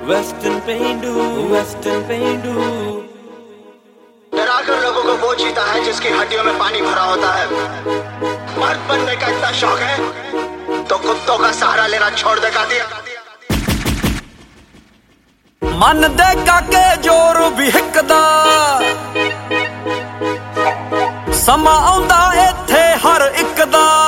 Western पेंडू, western पेंडू। डराकर लोगों को वो जीता है जिसकी हड्डियों में पानी भरा होता है। मर्द बनने का इतना शौक है तो कुत्तों का सहारा लेना छोड़ देगा दिया। मन देगा के जोर भी हिकदा, समा आउंदा इत्थे हर एक दा।